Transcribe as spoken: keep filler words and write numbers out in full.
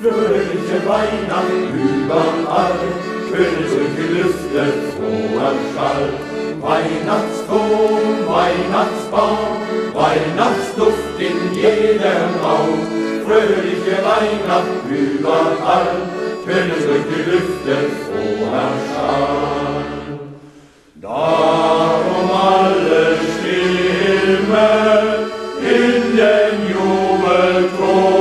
fröhliche Weihnacht überall, schönes und Gelüfte, froher Schall. Weihnachtston, Weihnachtsbaum, Weihnachtsduft in jedem Raum, fröhliche Weihnacht überall, schönes und Gelüfte, froher Schall. Darum alle Stimme in den Jubelton,